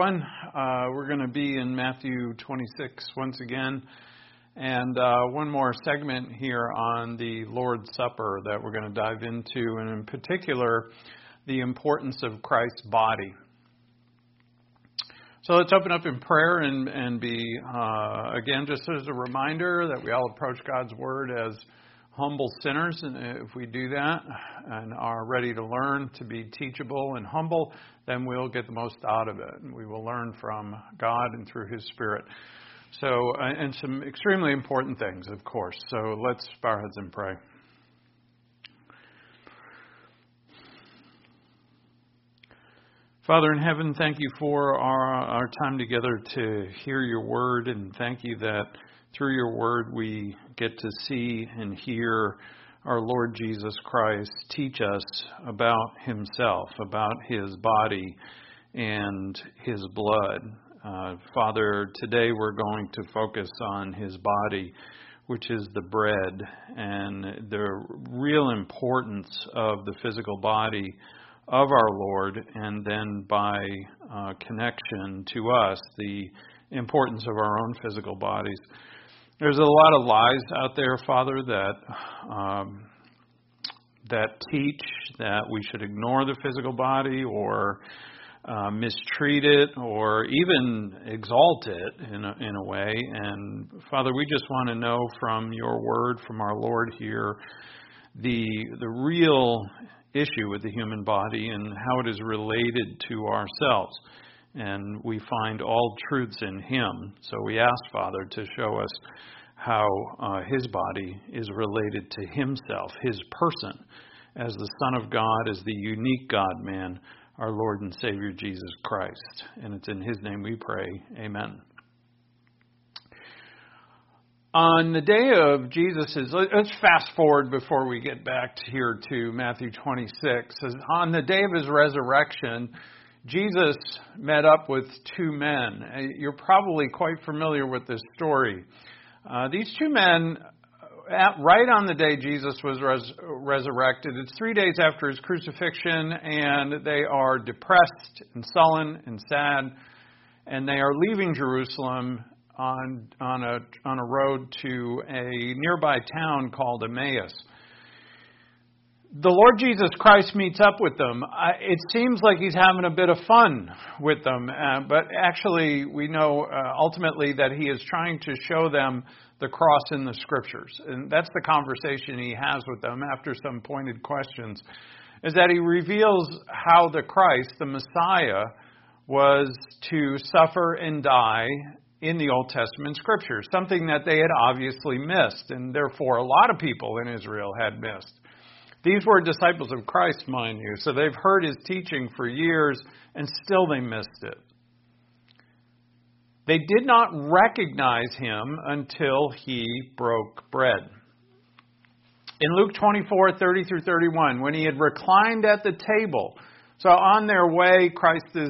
everyone. We're going to be in Matthew 26 once again, and one more segment here on the Lord's Supper that we're going to dive into, and in particular, the importance of Christ's body. So let's open up in prayer and be, again, just as a reminder that we all approach God's Word as humble sinners, and if we do that and are ready to learn to be teachable and humble, then we'll get the most out of it. And we will learn from God and through His Spirit. So, and some extremely important things, of course. So let's bow our heads and pray. Father in heaven, thank you for our time together to hear your word, and thank you that through your word we get to see and hear our Lord Jesus Christ teach us about himself, about his body and his blood. Father, today we're going to focus on his body, which is the bread, and the real importance of the physical body of our Lord, and then by connection to us, the importance of our own physical bodies. There's a lot of lies out there, Father, that teach that we should ignore the physical body or mistreat it or even exalt it in a way. And Father, we just want to know from your word, from our Lord here, the real issue with the human body and how it is related to ourselves. And we find all truths in him. So we ask, Father, to show us how his body is related to himself, his person, as the Son of God, as the unique God-man, our Lord and Savior Jesus Christ. And it's in his name we pray. Amen. On the day of Jesus', let's fast forward before we get back here to Matthew 26. On the day of his resurrection, Jesus met up with two men. You're probably quite familiar with this story. These two men, right on the day Jesus was resurrected, it's 3 days after his crucifixion, and they are depressed and sullen and sad, and they are leaving Jerusalem on a road to a nearby town called Emmaus. The Lord Jesus Christ meets up with them. It seems like he's having a bit of fun with them, but actually we know ultimately that he is trying to show them the cross in the Scriptures. And that's the conversation he has with them after some pointed questions, is that he reveals how the Christ, the Messiah, was to suffer and die in the Old Testament Scriptures, something that they had obviously missed, and therefore a lot of people in Israel had missed. These were disciples of Christ, mind you, so they've heard his teaching for years, and still they missed it. They did not recognize him until he broke bread. In Luke 24:30-31, when he had reclined at the table, so on their way, Christ is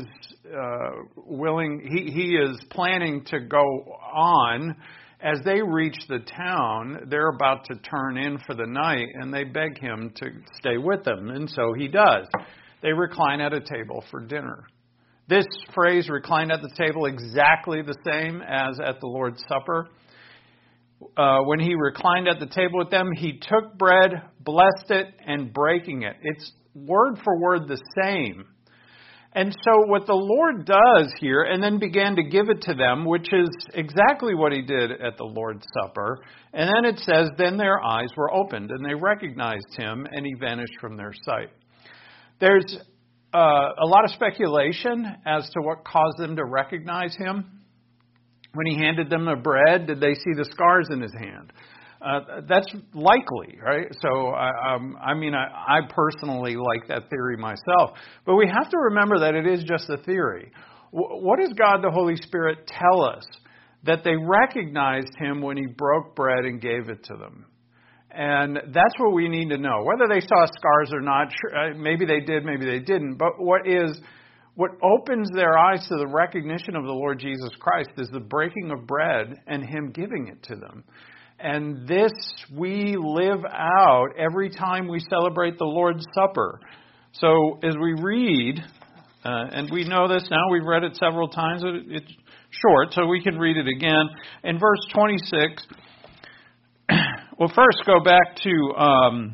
he is planning to go on. As they reach the town, they're about to turn in for the night, and they beg him to stay with them, and so he does. They recline at a table for dinner. This phrase, recline at the table, exactly the same as at the Lord's Supper. When he reclined at the table with them, he took bread, blessed it, and breaking it. It's word for word the same. And so what the Lord does here, and then began to give it to them, which is exactly what he did at the Lord's Supper. And then it says, then their eyes were opened, and they recognized him, and he vanished from their sight. There's a lot of speculation as to what caused them to recognize him. When he handed them the bread, did they see the scars in his hand? That's likely, right? So, I personally like that theory myself. But we have to remember that it is just a theory. What does God the Holy Spirit tell us? That they recognized him when he broke bread and gave it to them. And that's what we need to know. Whether they saw scars or not, maybe they did, maybe they didn't. But what opens their eyes to the recognition of the Lord Jesus Christ is the breaking of bread and him giving it to them. And this we live out every time we celebrate the Lord's Supper. So as we read And we know this now. We've read it several times. It's short, so we can read it again. In verse 26, well, first go back to,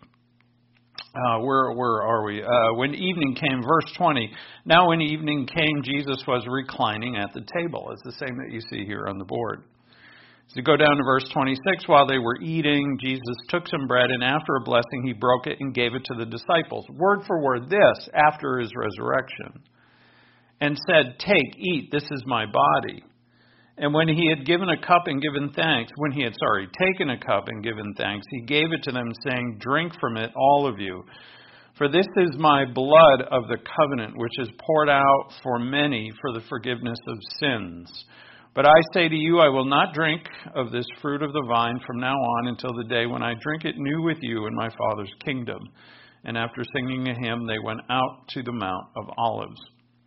where are we? When evening came, verse 20. Now when evening came, Jesus was reclining at the table. It's the same that you see here on the board. So go down to verse 26. While they were eating, Jesus took some bread, and after a blessing, he broke it and gave it to the disciples. Word for word, this, after his resurrection. And said, "Take, eat, this is my body." And when he had given a cup and given thanks, taken a cup and given thanks, he gave it to them, saying, "Drink from it, all of you. For this is my blood of the covenant, which is poured out for many for the forgiveness of sins. But I say to you, I will not drink of this fruit of the vine from now on until the day when I drink it new with you in my Father's kingdom." And after singing a hymn, they went out to the Mount of Olives.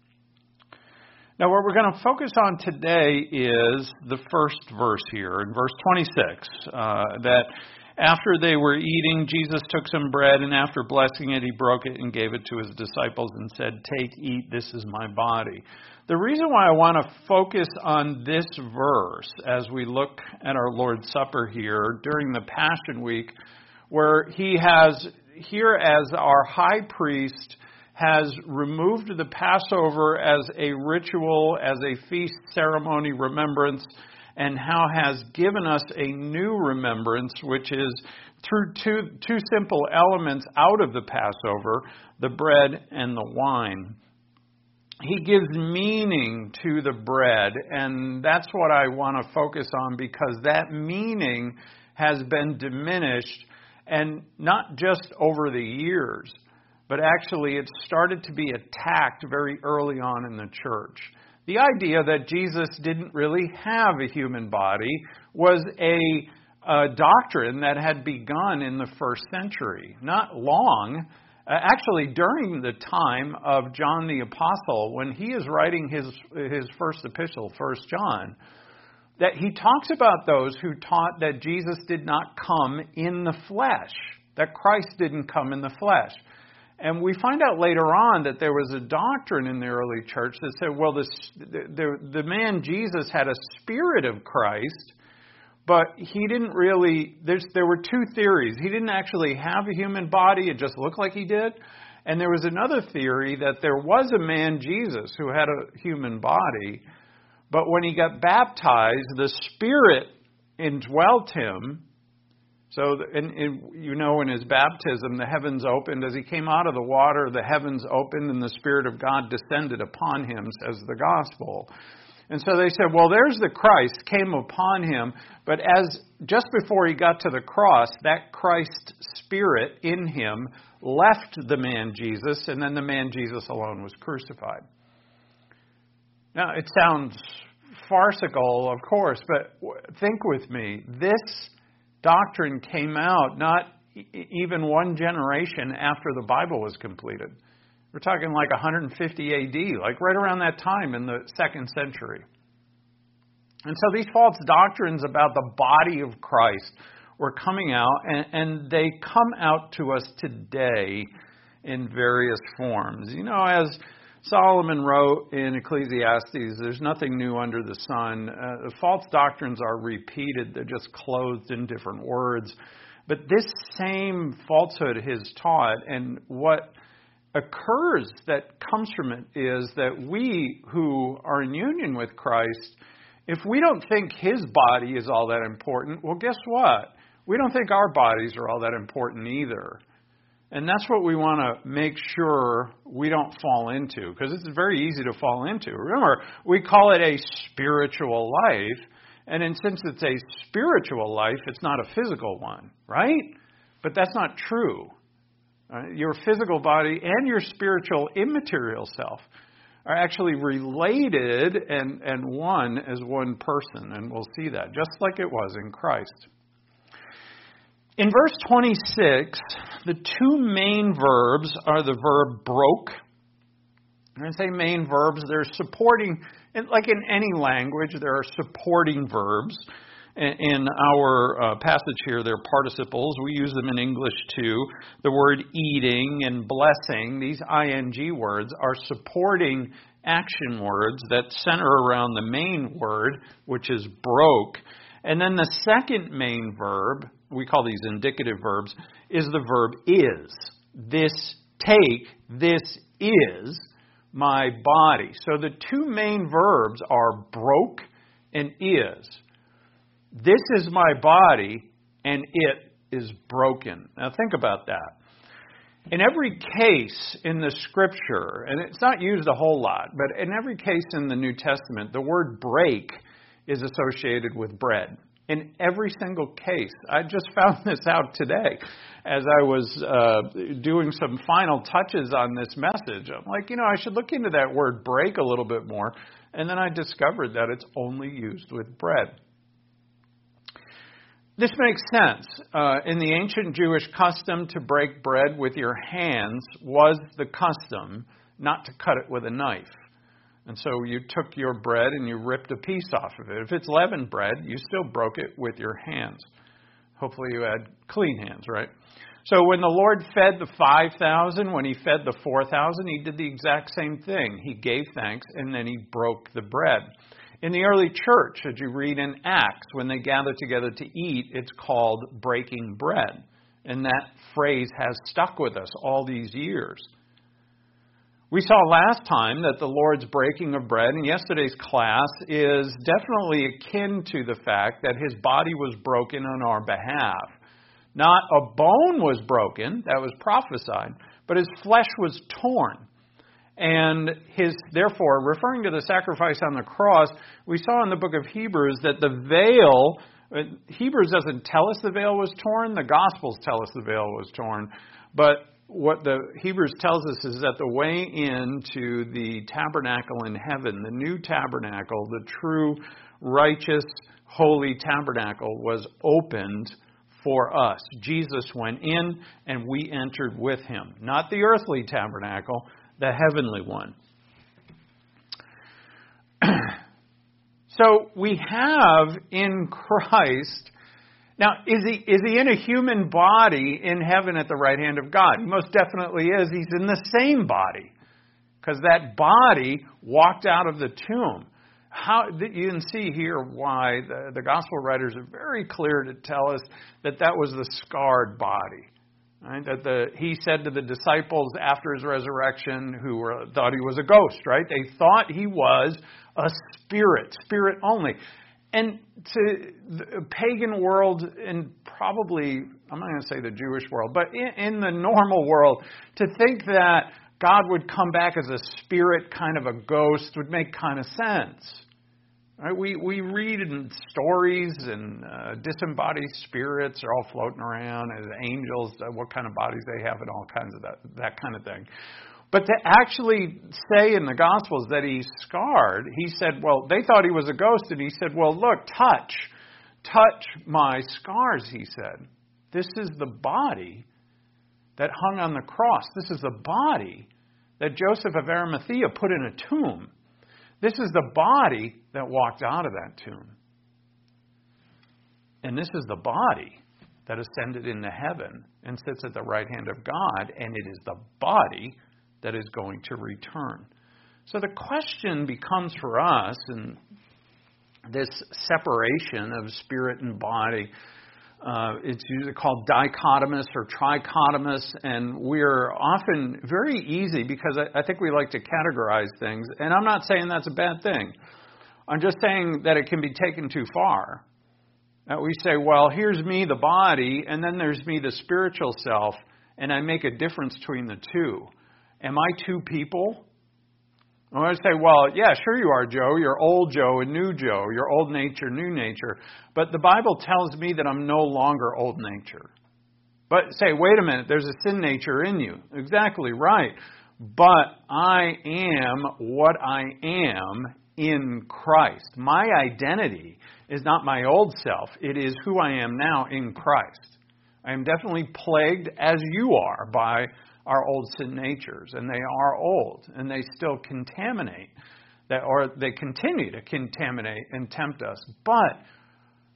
Now, what we're going to focus on today is the first verse here, in verse 26, that after they were eating, Jesus took some bread, and after blessing it, he broke it and gave it to his disciples and said, "Take, eat, this is my body." The reason why I want to focus on this verse as we look at our Lord's Supper here during the Passion Week, where he has, here as our high priest, has removed the Passover as a ritual, as a feast ceremony remembrance, and how has given us a new remembrance, which is through two simple elements out of the Passover, the bread and the wine. He gives meaning to the bread, and that's what I want to focus on, because that meaning has been diminished, and not just over the years, but actually it started to be attacked very early on in the church. The idea that Jesus didn't really have a human body was a doctrine that had begun in the first century. Not long, actually during the time of John the Apostle, when he is writing his first epistle, 1 John, that he talks about those who taught that Jesus did not come in the flesh, that Christ didn't come in the flesh. And we find out later on that there was a doctrine in the early church that said, well, the man Jesus had a spirit of Christ, but he didn't really, there were two theories. He didn't actually have a human body, it just looked like he did. And there was another theory that there was a man Jesus who had a human body, but when he got baptized, the Spirit indwelt him. So, in his baptism, the heavens opened. As he came out of the water, the heavens opened and the Spirit of God descended upon him, says the Gospel. And so they said, well, there's the Christ, came upon him. But just before he got to the cross, that Christ Spirit in him left the man Jesus, and then the man Jesus alone was crucified. Now, it sounds farcical, of course, but think with me. This doctrine came out not even one generation after the Bible was completed. We're talking like 150 AD, like right around that time in the 2nd century. And so these false doctrines about the body of Christ were coming out, and they come out to us today in various forms. You know, as Solomon wrote in Ecclesiastes, there's nothing new under the sun. False doctrines are repeated. They're just clothed in different words. But this same falsehood is taught, and what occurs that comes from it is that we who are in union with Christ, if we don't think his body is all that important, well, guess what? We don't think our bodies are all that important either. And that's what we want to make sure we don't fall into, because it's very easy to fall into. Remember, we call it a spiritual life, and since it's a spiritual life, it's not a physical one, right? But that's not true. Your physical body and your spiritual immaterial self are actually related and one as one person, and we'll see that, just like it was in Christ. In verse 26, the two main verbs are the verb broke. When I say main verbs, they're supporting, like in any language, there are supporting verbs. In our passage here, they're participles. We use them in English too. The word eating and blessing, these ing words, are supporting action words that center around the main word, which is broke. And then the second main verb, we call these indicative verbs, is the verb is. This is my body. So the two main verbs are broke and is. This is my body, and it is broken. Now think about that. In every case in the Scripture, and it's not used a whole lot, but in every case in the New Testament, the word break is associated with bread. In every single case. I just found this out today as I was doing some final touches on this message. I'm like, I should look into that word break a little bit more. And then I discovered that it's only used with bread. This makes sense. In the ancient Jewish custom to break bread with your hands was the custom, not to cut it with a knife. And so you took your bread and you ripped a piece off of it. If it's leavened bread, you still broke it with your hands. Hopefully you had clean hands, right? So when the Lord fed the 5,000, when he fed the 4,000, he did the exact same thing. He gave thanks and then he broke the bread. In the early church, as you read in Acts, when they gather together to eat, it's called breaking bread. And that phrase has stuck with us all these years. We saw last time that the Lord's breaking of bread in yesterday's class is definitely akin to the fact that his body was broken on our behalf. Not a bone was broken, that was prophesied, but his flesh was torn. And therefore, referring to the sacrifice on the cross, we saw in the book of Hebrews that the veil, Hebrews doesn't tell us the veil was torn, the Gospels tell us the veil was torn, but what the Hebrews tells us is that the way into the tabernacle in heaven, the new tabernacle, the true, righteous, holy tabernacle was opened for us. Jesus went in and we entered with him. Not the earthly tabernacle, the heavenly one. So we have in Christ. Now, is he in a human body in heaven at the right hand of God? He most definitely is. He's in the same body. Because that body walked out of the tomb. You can see here why the gospel writers are very clear to tell us that was the scarred body. Right? He said to the disciples after his resurrection, who thought he was a ghost, right? They thought he was a spirit only. And to the pagan world, and probably, I'm not going to say the Jewish world, but in the normal world, to think that God would come back as a spirit, kind of a ghost, would make kind of sense. Right? We read in stories and disembodied spirits are all floating around as angels, what kind of bodies they have and all kinds of that kind of thing. But to actually say in the Gospels that he's scarred, he said, well, they thought he was a ghost, and he said, well, look, touch my scars, he said. This is the body that hung on the cross. This is the body that Joseph of Arimathea put in a tomb. This is the body that walked out of that tomb. And this is the body that ascended into heaven and sits at the right hand of God, and it is the body that is going to return. So the question becomes for us, in this separation of spirit and body, it's usually called dichotomous or trichotomous, and we're often very easy, because I think we like to categorize things, and I'm not saying that's a bad thing. I'm just saying that it can be taken too far. We say, well, here's me, the body, and then there's me, the spiritual self, and I make a difference between the two. Am I two people? I say, well, yeah, sure you are, Joe. You're old Joe and new Joe. You're old nature, new nature. But the Bible tells me that I'm no longer old nature. But say, wait a minute, there's a sin nature in you. Exactly right. But I am what I am in Christ. My identity is not my old self. It is who I am now in Christ. I am definitely plagued, as you are, by our old sin natures, and they are old, and they still contaminate, or they continue to contaminate and tempt us. But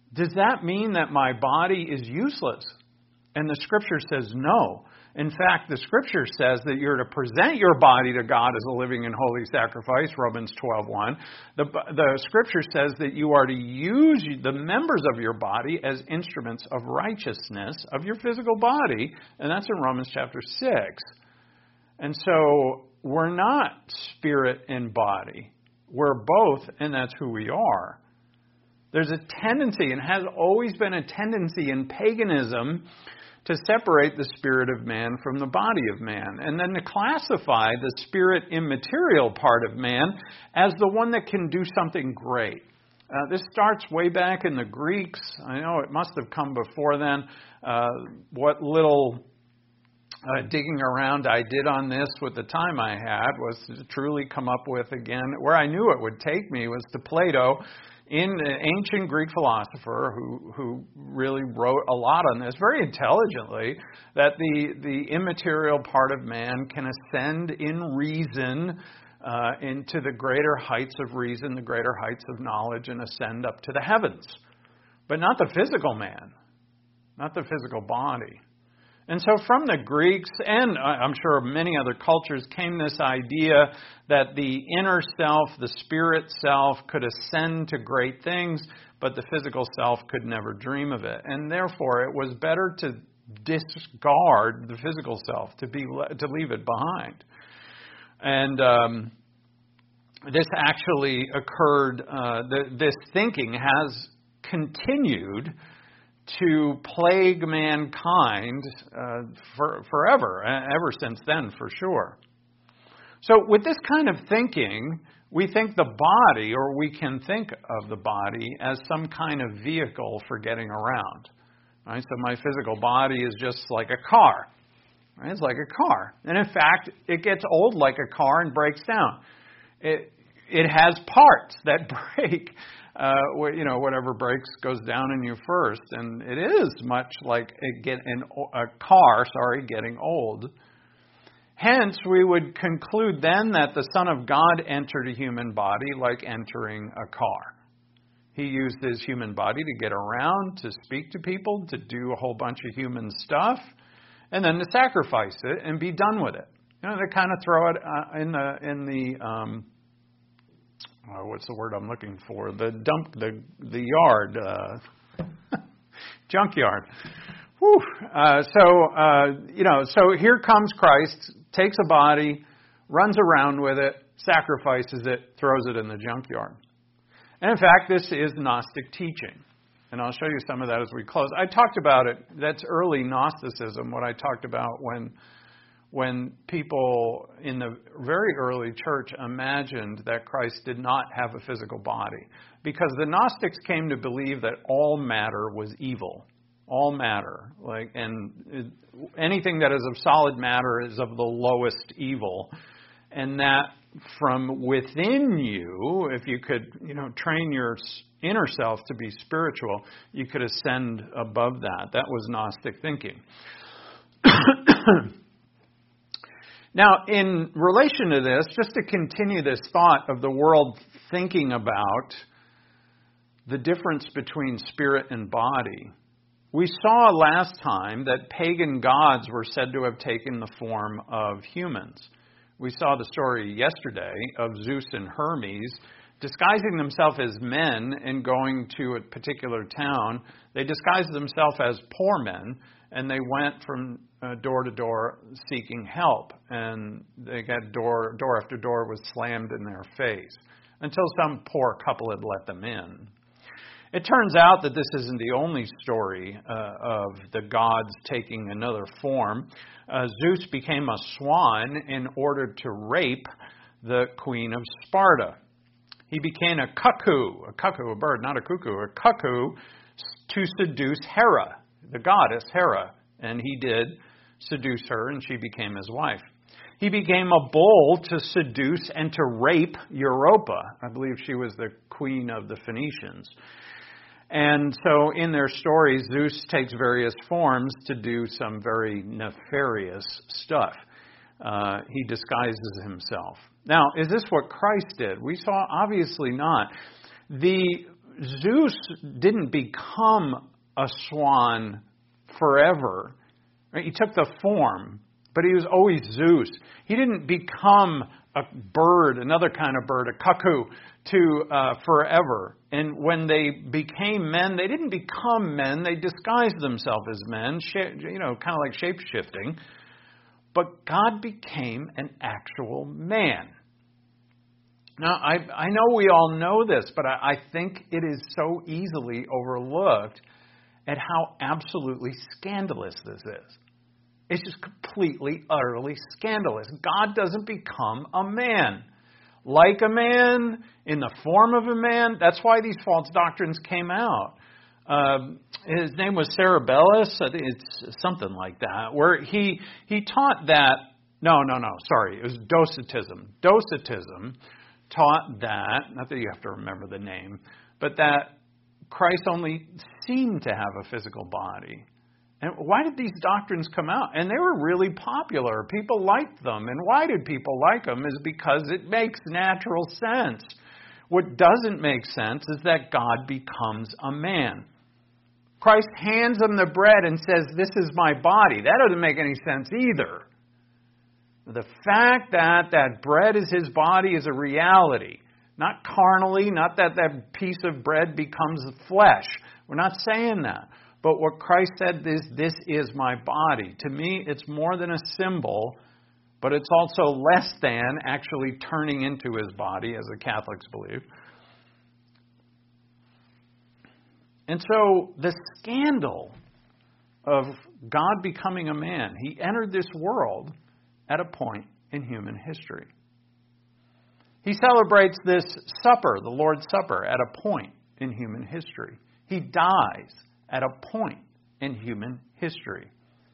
Does that mean that my body is useless? And the Scripture says no. In fact, the Scripture says that you're to present your body to God as a living and holy sacrifice, Romans 12:1. The Scripture says that you are to use the members of your body as instruments of righteousness of your physical body, and that's in Romans chapter 6. And so we're not spirit and body. We're both, and that's who we are. There's a tendency, and has always been a tendency in paganism, to separate the spirit of man from the body of man, and then to classify the spirit immaterial part of man as the one that can do something great. This starts way back in the Greeks. I know it must have come before then. What little digging around I did on this with the time I had was to truly come up with, again, where I knew it would take me was to Plato, in an ancient Greek philosopher who really wrote a lot on this very intelligently, that the immaterial part of man can ascend in reason into the greater heights of reason, the greater heights of knowledge, and ascend up to the heavens. But not the physical man, not the physical body. And so from the Greeks, and I'm sure many other cultures, came this idea that the inner self, the spirit self, could ascend to great things, but the physical self could never dream of it. And therefore, it was better to discard the physical self, to leave it behind. And this actually occurred, this thinking has continued to plague mankind forever, ever since then, for sure. So with this kind of thinking, we think the body, or we can think of the body as some kind of vehicle for getting around. Right? So my physical body is just like a car. Right? It's like a car. And in fact, it gets old like a car and breaks down. It has parts that break. Whatever breaks goes down in you first. And it is much like a car getting old. Hence, we would conclude then that the Son of God entered a human body like entering a car. He used his human body to get around, to speak to people, to do a whole bunch of human stuff, and then to sacrifice it and be done with it. They kind of throw it in the what's the word I'm looking for? The yard, junkyard. Whew. So here comes Christ, takes a body, runs around with it, sacrifices it, throws it in the junkyard. And in fact, this is Gnostic teaching. And I'll show you some of that as we close. I talked about it. That's early Gnosticism, what I talked about when people in the very early church imagined that Christ did not have a physical body. Because the Gnostics came to believe that all matter was evil. All matter. And anything that is of solid matter is of the lowest evil. And that from within you, if you could, train your inner self to be spiritual, you could ascend above that. That was Gnostic thinking. Now, in relation to this, just to continue this thought of the world thinking about the difference between spirit and body, we saw last time that pagan gods were said to have taken the form of humans. We saw the story yesterday of Zeus and Hermes disguising themselves as men and going to a particular town. They disguised themselves as poor men, and they went from door to door seeking help. And they got door after door was slammed in their face until some poor couple had let them in. It turns out that this isn't the only story of the gods taking another form. Zeus became a swan in order to rape the queen of Sparta. He became a cuckoo, a bird, not a cuckoo, a cuckoo to seduce Hera, the goddess Hera. And he did seduce her, and she became his wife. He became a bull to seduce and to rape Europa. I believe she was the queen of the Phoenicians. And so in their stories, Zeus takes various forms to do some very nefarious stuff. He disguises himself. Now, is this what Christ did? We saw obviously not. The Zeus didn't become a swan forever. Right? He took the form, but he was always Zeus. He didn't become a bird, another kind of bird, a cuckoo, forever. And when they became men, they didn't become men. They disguised themselves as men, kind of like shape-shifting. But God became an actual man. Now, I know we all know this, but I think it is so easily overlooked at how absolutely scandalous this is. It's just completely, utterly scandalous. God doesn't become a man. Like a man, in the form of a man. That's why these false doctrines came out. His name was Cerebellus. I think it's something like that. Where he taught that... Sorry. It was Docetism. Docetism taught that, not that you have to remember the name, but that Christ only seemed to have a physical body. And why did these doctrines come out? And they were really popular. People liked them. And why did people like them? Is because it makes natural sense. What doesn't make sense is that God becomes a man. Christ hands them the bread and says, "This is my body." That doesn't make any sense either. The fact that that bread is his body is a reality. Not carnally, not that that piece of bread becomes flesh. We're not saying that. But what Christ said is, "This is my body." To me, it's more than a symbol, but it's also less than actually turning into his body, as the Catholics believe. And so the scandal of God becoming a man, he entered this world at a point in human history. He celebrates this supper, the Lord's Supper, at a point in human history. He dies at a point in human history.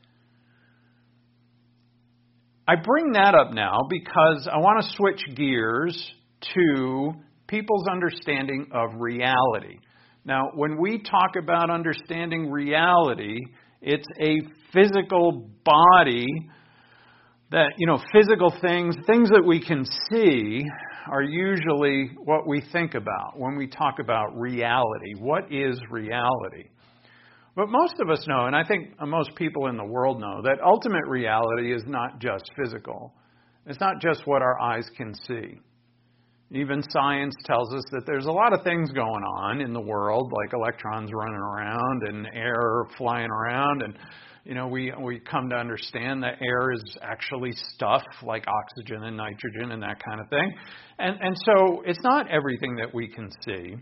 I bring that up now because I want to switch gears to people's understanding of reality. Now, when we talk about understanding reality, it's a physical body that, physical things that we can see are usually what we think about when we talk about reality. What is reality? But most of us know, and I think most people in the world know, that ultimate reality is not just physical. It's not just what our eyes can see. Even science tells us that there's a lot of things going on in the world, like electrons running around and air flying around. And, we come to understand that air is actually stuff like oxygen and nitrogen and that kind of thing. And so it's not everything that we can see.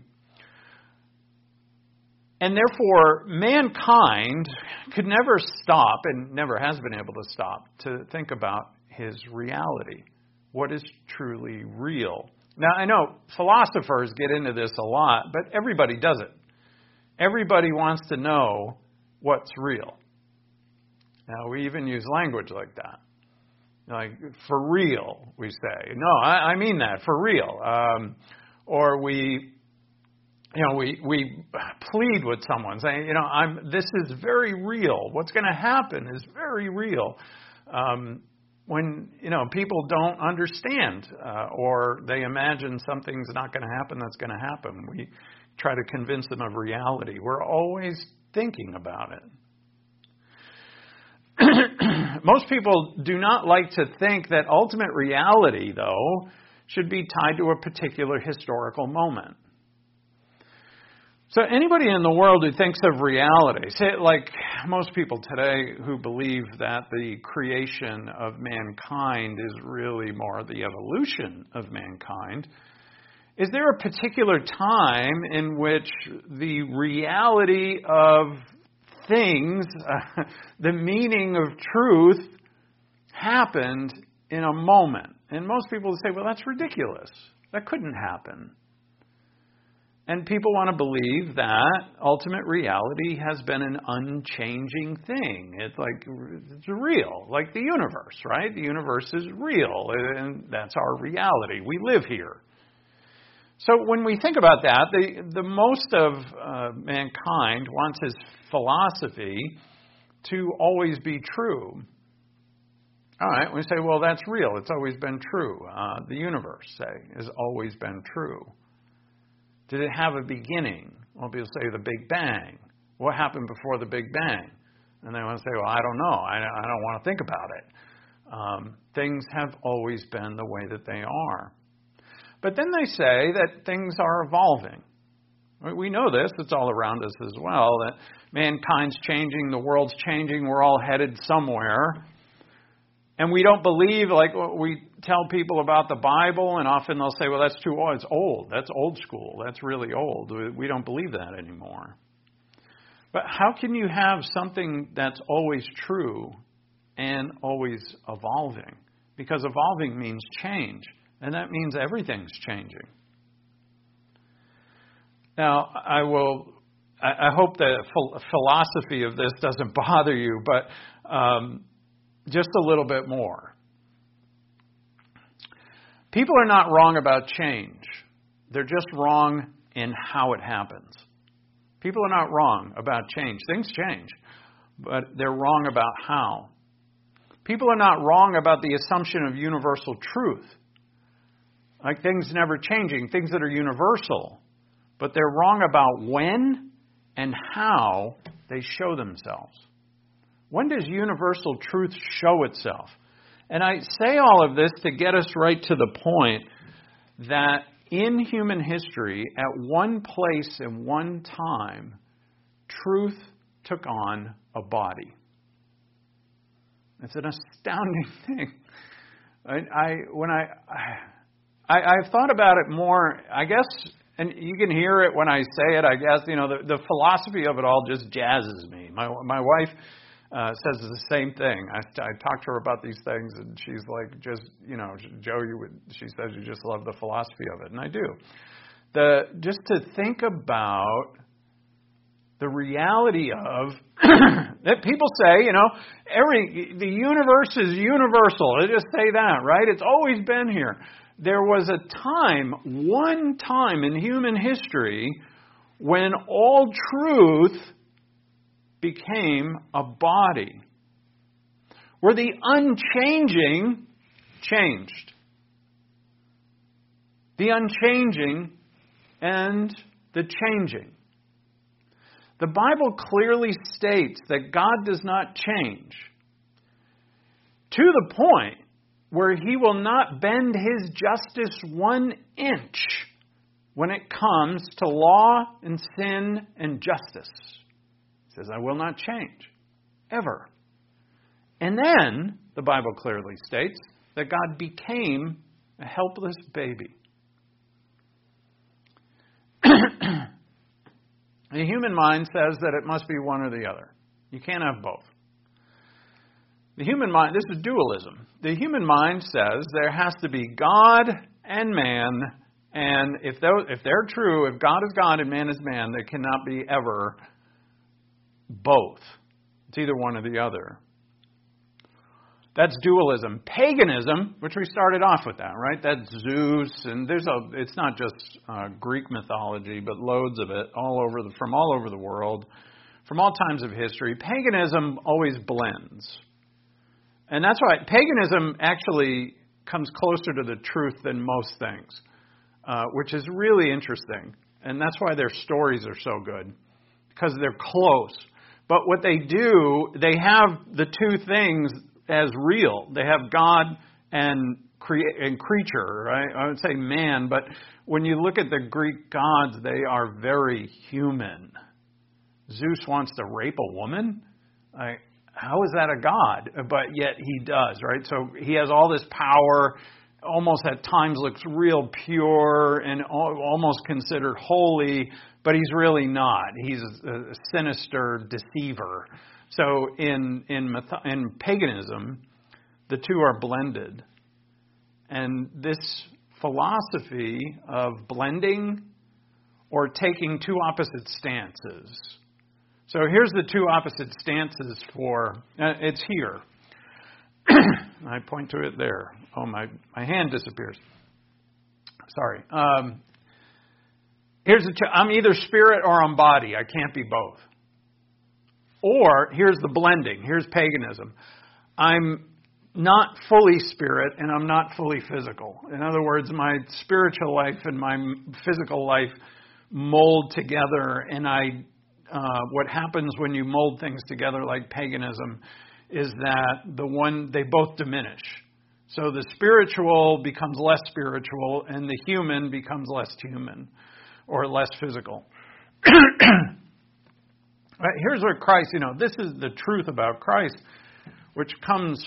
And therefore, mankind could never stop, and never has been able to stop, to think about his reality. What is truly real? Now, I know philosophers get into this a lot, but everybody does it. Everybody wants to know what's real. Now, we even use language like that. Like, for real, we say. No, I mean that, for real. Or we plead with someone saying, this is very real. What's going to happen is very real. When, people don't understand or they imagine something's not going to happen that's going to happen. We try to convince them of reality. We're always thinking about it. Most people do not like to think that ultimate reality, though, should be tied to a particular historical moment. So anybody in the world who thinks of reality, say like most people today who believe that the creation of mankind is really more the evolution of mankind, is there a particular time in which the reality of things, the meaning of truth, happened in a moment? And most people would say, well, that's ridiculous. That couldn't happen. And people want to believe that ultimate reality has been an unchanging thing. It's real, like the universe, right? The universe is real, and that's our reality. We live here. So when we think about that, the most of mankind wants his philosophy to always be true. All right, we say, well, that's real. It's always been true. The universe, say, has always been true. Did it have a beginning? Well, people say the Big Bang. What happened before the Big Bang? And they want to say, well, I don't know. I don't want to think about it. Things have always been the way that they are. But then they say that things are evolving. We know this. It's all around us as well, that mankind's changing, the world's changing, we're all headed somewhere. And we don't believe, like we tell people about the Bible, and often they'll say, well, that's too old. It's old. That's old school. That's really old. We don't believe that anymore. But how can you have something that's always true and always evolving? Because evolving means change, and that means everything's changing. Now, I hope the philosophy of this doesn't bother you, but just a little bit more. People are not wrong about change. They're just wrong in how it happens. People are not wrong about change. Things change, but they're wrong about how. People are not wrong about the assumption of universal truth. Like things never changing, things that are universal. But they're wrong about when and how they show themselves. When does universal truth show itself? And I say all of this to get us right to the point that in human history, at one place and one time, truth took on a body. It's an astounding thing. I've thought about it more, I guess, and you can hear it when I say it, I guess, the philosophy of it all just jazzes me. My wife says the same thing. I talk to her about these things, and she's like, Joe, she says you just love the philosophy of it, and I do. Just to think about the reality of that people say, the universe is universal. They just say that, right? It's always been here. There was a time, one time in human history, when all truth became a body, where the unchanging changed. The unchanging and the changing. The Bible clearly states that God does not change, to the point where He will not bend His justice 1 inch when it comes to law and sin and justice. He says, I will not change, ever. And then, the Bible clearly states that God became a helpless baby. The human mind says that it must be one or the other. You can't have both. The human mind, this is dualism. The human mind says there has to be God and man, and if they're true, if God is God and man is man, there cannot be ever both. It's either one or the other. That's dualism. Paganism, which we started off with that, right? That's Zeus, and it's not just Greek mythology, but loads of it from all over the world, from all times of history. Paganism always blends. And that's why paganism actually comes closer to the truth than most things, which is really interesting. And that's why their stories are so good, because they're close. But what they do, they have the two things as real. They have God and creature, right? I would say man, but when you look at the Greek gods, they are very human. Zeus wants to rape a woman? How is that a god? But yet he does, right? So he has all this power, almost at times looks real pure and almost considered holy, but he's really not. He's a sinister deceiver. So in paganism, the two are blended. And this philosophy of blending or taking two opposite stances. So here's the two opposite stances for, it's here. I point to it there. Oh, my hand disappears. Sorry. I'm either spirit or I'm body. I can't be both. Or, here's the blending. Here's paganism. I'm not fully spirit and I'm not fully physical. In other words, my spiritual life and my physical life mold together, and what happens when you mold things together like paganism is that they both diminish. So the spiritual becomes less spiritual, and the human becomes less human, or less physical. Here's what Christ, this is the truth about Christ, which comes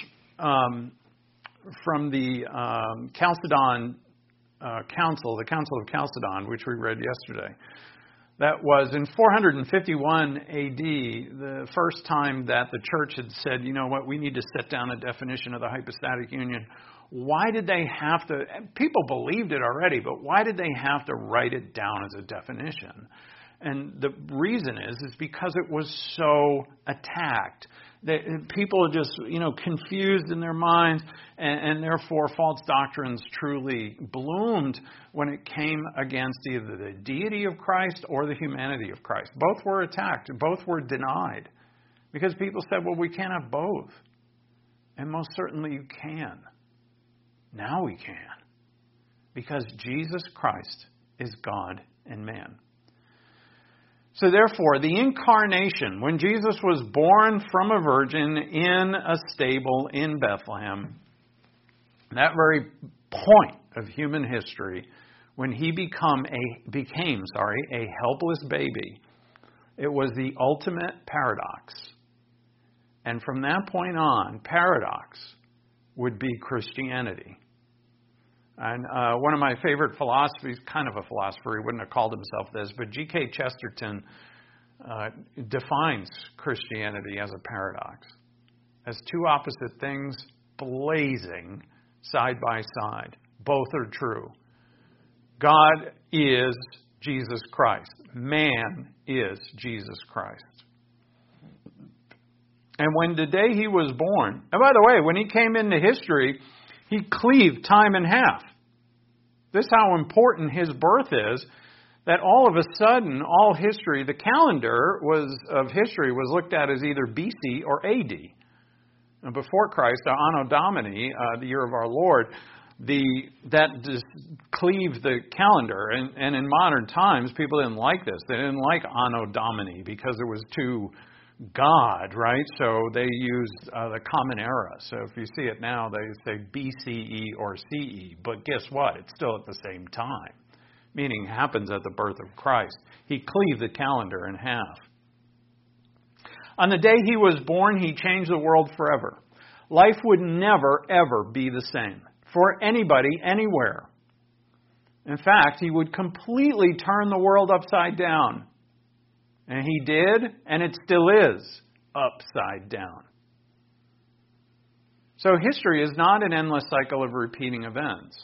from the Chalcedon Council, the Council of Chalcedon, which we read yesterday. That was in 451 AD, the first time that the church had said, you know what, we need to set down a definition of the hypostatic union. Why did they have to, people believed it already, but why did they have to write it down as a definition? And the reason is because it was so attacked. People are just, confused in their minds, and therefore false doctrines truly bloomed when it came against either the deity of Christ or the humanity of Christ. Both were attacked. Both were denied. Because people said, well, we can't have both. And most certainly you can. Now we can. Because Jesus Christ is God and man. So therefore, the incarnation, when Jesus was born from a virgin in a stable in Bethlehem, that very point of human history, when he became a helpless baby, it was the ultimate paradox. And from that point on, paradox would be Christianity. And one of my favorite philosophies, kind of a philosopher, he wouldn't have called himself this, but G.K. Chesterton defines Christianity as a paradox, as two opposite things blazing side by side. Both are true. God is Jesus Christ. Man is Jesus Christ. And when the day he was born, and by the way, when he came into history, he cleaved time in half. This is how important his birth is, that all of a sudden, all history, the calendar of history was looked at as either BC or AD. And before Christ, Anno Domini, the year of our Lord, that just cleaved the calendar. And in modern times, people didn't like this. They didn't like Anno Domini because it was too God, right? So they used the Common Era. So if you see it now, they say BCE or CE. But guess what? It's still at the same time. Meaning happens at the birth of Christ. He cleaved the calendar in half. On the day he was born, he changed the world forever. Life would never, ever be the same for anybody, anywhere. In fact, he would completely turn the world upside down. And he did, and it still is upside down. So history is not an endless cycle of repeating events.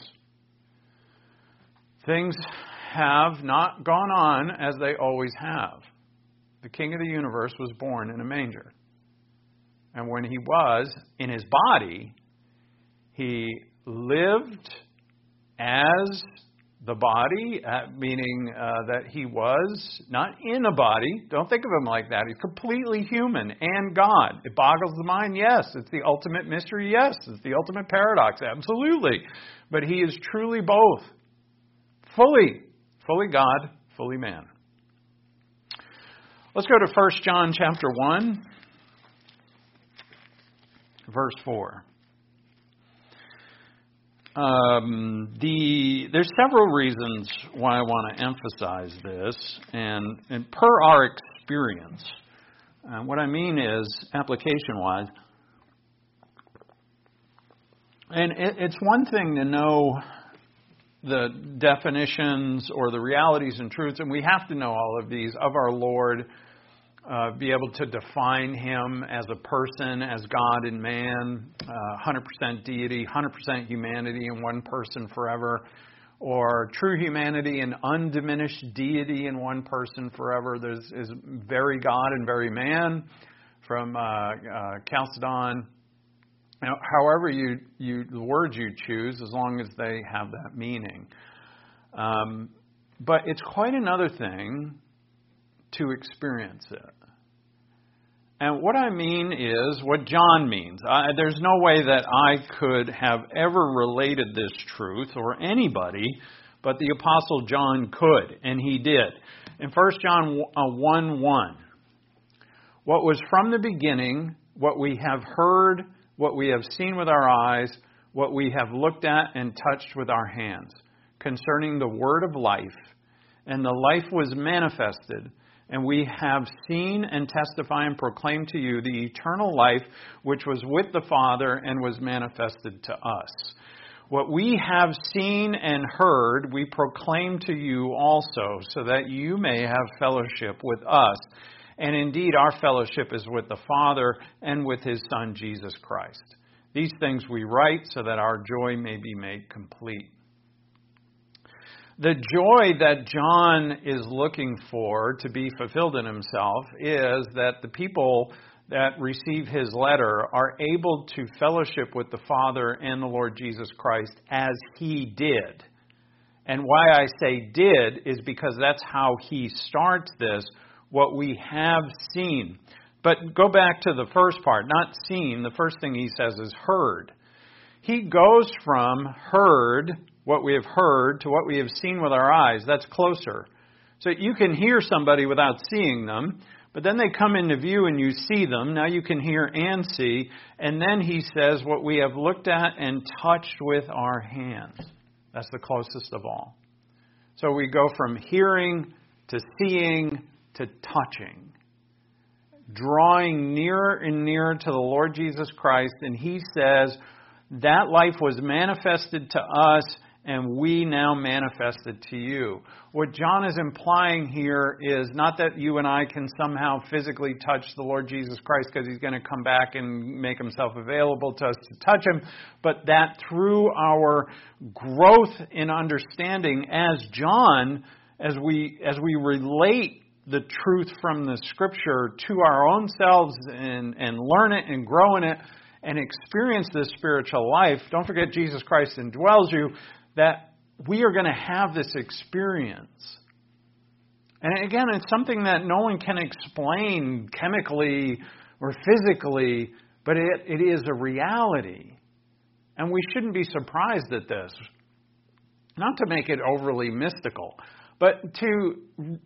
Things have not gone on as they always have. The King of the universe was born in a manger. And when he was in his body, he lived as the body, meaning that he was not in a body. Don't think of him like that. He's completely human and God. It boggles the mind, yes. It's the ultimate mystery, yes. It's the ultimate paradox, absolutely. But he is truly both. Fully God, fully man. Let's go to 1 John chapter 1, verse 4. There's several reasons why I want to emphasize this, and per our experience. What I mean is, application-wise, and it's one thing to know the definitions or the realities and truths, and we have to know all of these of our Lord, be able to define him as a person, as God and man, 100% deity, 100% humanity in one person forever, or true humanity and undiminished deity in one person forever. There's very God and very man from Chalcedon. However the words you choose, as long as they have that meaning. But it's quite another thing to experience it. And what I mean is what John means. There's no way that I could have ever related this truth, or anybody, but the Apostle John could, and he did. In 1 John 1:1, what was from the beginning, what we have heard, what we have seen with our eyes, what we have looked at and touched with our hands, concerning the word of life, and the life was manifested, and we have seen and testify and proclaim to you the eternal life which was with the Father and was manifested to us. What we have seen and heard, we proclaim to you also, so that you may have fellowship with us. And indeed, our fellowship is with the Father and with His Son, Jesus Christ. These things we write so that our joy may be made complete. The joy that John is looking for to be fulfilled in himself is that the people that receive his letter are able to fellowship with the Father and the Lord Jesus Christ as He did. And why I say did is because that's how he starts this, what we have seen. But go back to the first part, not seen. The first thing he says is heard. He goes from heard, what we have heard, to what we have seen with our eyes. That's closer. So you can hear somebody without seeing them, but then they come into view and you see them. Now you can hear and see. And then he says what we have looked at and touched with our hands. That's the closest of all. So we go from hearing to seeing to touching, drawing nearer and nearer to the Lord Jesus Christ. And he says that life was manifested to us, and we now manifest it to you. What John is implying here is not that you and I can somehow physically touch the Lord Jesus Christ because He's going to come back and make Himself available to us to touch Him, but that through our growth in understanding as John, as we relate the truth from the Scripture to our own selves and learn it and grow in it and experience this spiritual life, don't forget Jesus Christ indwells you, that we are going to have this experience. And again, it's something that no one can explain chemically or physically, but it is a reality. And we shouldn't be surprised at this. Not to make it overly mystical, but to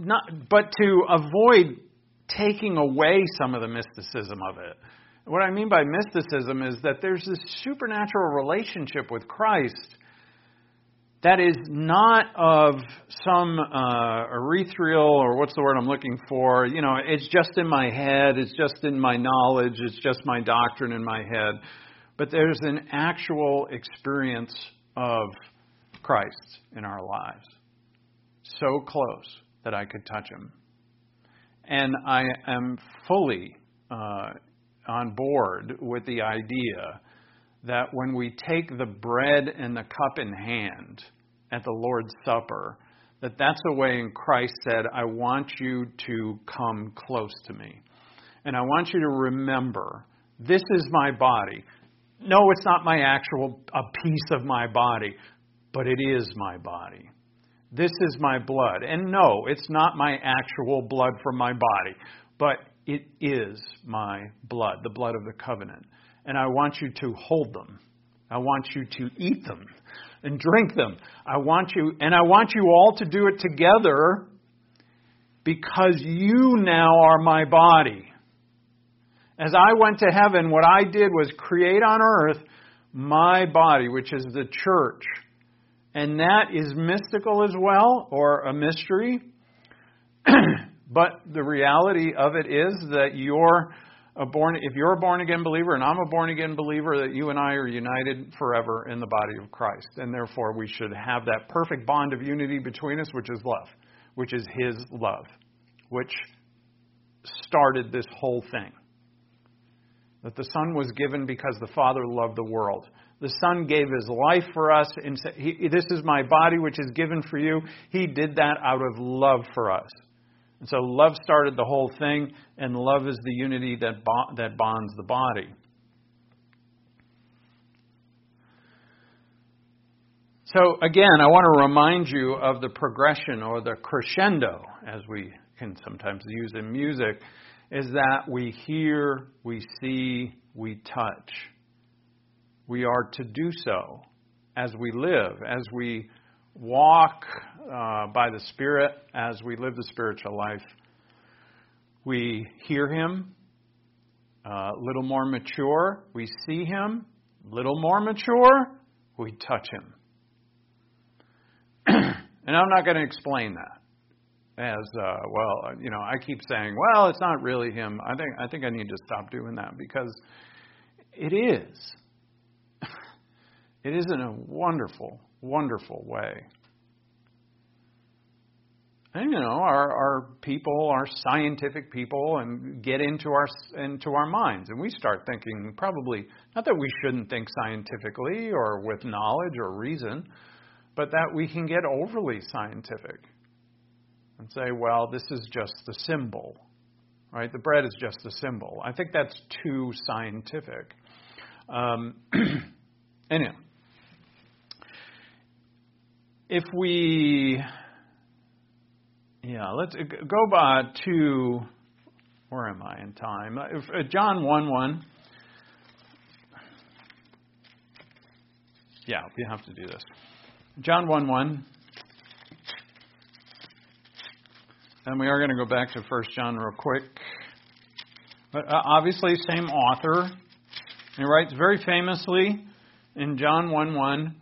avoid taking away some of the mysticism of it. What I mean by mysticism is that there's this supernatural relationship with Christ that is not of some ethereal, or what's the word I'm looking for? You know, it's just in my head, it's just in my knowledge, it's just my doctrine in my head. But there's an actual experience of Christ in our lives. So close that I could touch Him. And I am fully on board with the idea that when we take the bread and the cup in hand at the Lord's Supper, that's a way in Christ said, I want you to come close to me. And I want you to remember, this is my body. No, it's not a piece of my body, but it is my body. This is my blood. And no, it's not my actual blood from my body, but it is my blood, the blood of the covenant. And I want you to hold them. I want you to eat them and drink them. I want you all to do it together because you now are my body. As I went to heaven, what I did was create on earth my body, which is the church. And that is mystical as well, or a mystery. But the reality of it is that if you're a born-again believer and I'm a born-again believer, that you and I are united forever in the body of Christ. And therefore we should have that perfect bond of unity between us, which is love, which is His love, which started this whole thing. That the Son was given because the Father loved the world. The Son gave His life for us and said, this is my body which is given for you. He did that out of love for us. And so love started the whole thing, and love is the unity that bonds the body. So again, I want to remind you of the progression, or the crescendo, as we can sometimes use in music, is that we hear, we see, we touch. We are to do so as we live, as we walk by the Spirit as we live the spiritual life. We hear Him, a little more mature. We see Him, a little more mature. We touch Him. And I'm not going to explain that as, I keep saying, well, it's not really Him. I think I need to stop doing that because it is. It is in a wonderful, wonderful way. And, our people, our scientific people, and get into our minds. And we start thinking probably, not that we shouldn't think scientifically or with knowledge or reason, but that we can get overly scientific and say, well, this is just the symbol, right? The bread is just the symbol. I think that's too scientific. Anyhow, if we... let's go back to, where am I in time? John 1:1. Yeah, we have to do this. John 1:1. And we are going to go back to 1 John real quick. But obviously, same author. He writes very famously in John 1:1,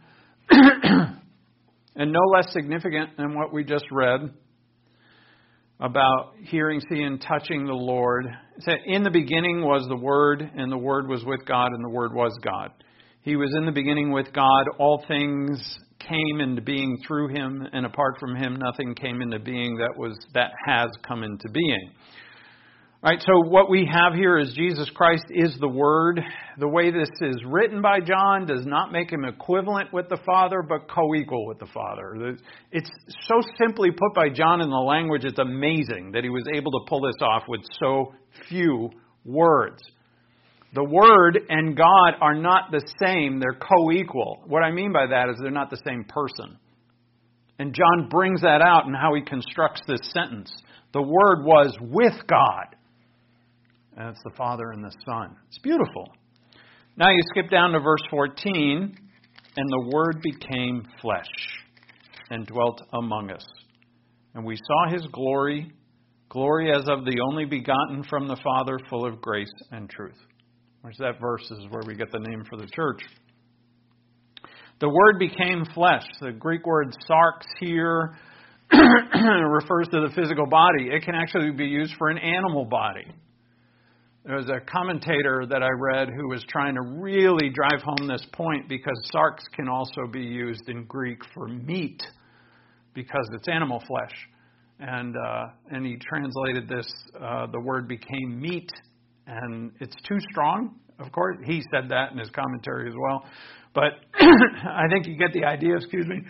and no less significant than what we just read, about hearing, seeing, touching the Lord. It said, in the beginning was the Word, and the Word was with God, and the Word was God. He was in the beginning with God. All things came into being through Him, and apart from Him, nothing came into being that has come into being. All right, so what we have here is Jesus Christ is the Word. The way this is written by John does not make Him equivalent with the Father, but co-equal with the Father. It's so simply put by John in the language, it's amazing that he was able to pull this off with so few words. The Word and God are not the same, they're co-equal. What I mean by that is they're not the same person. And John brings that out in how he constructs this sentence. The Word was with God. And it's the Father and the Son. It's beautiful. Now you skip down to verse 14. And the Word became flesh and dwelt among us. And we saw His glory, glory as of the only begotten from the Father, full of grace and truth. Which that verse is where we get the name for the church. The Word became flesh. The Greek word sarx here refers to the physical body. It can actually be used for an animal body. There was a commentator that I read who was trying to really drive home this point because sarx can also be used in Greek for meat because it's animal flesh. And he translated this, the word became meat, and it's too strong, of course. He said that in his commentary as well. But I think you get the idea, excuse me.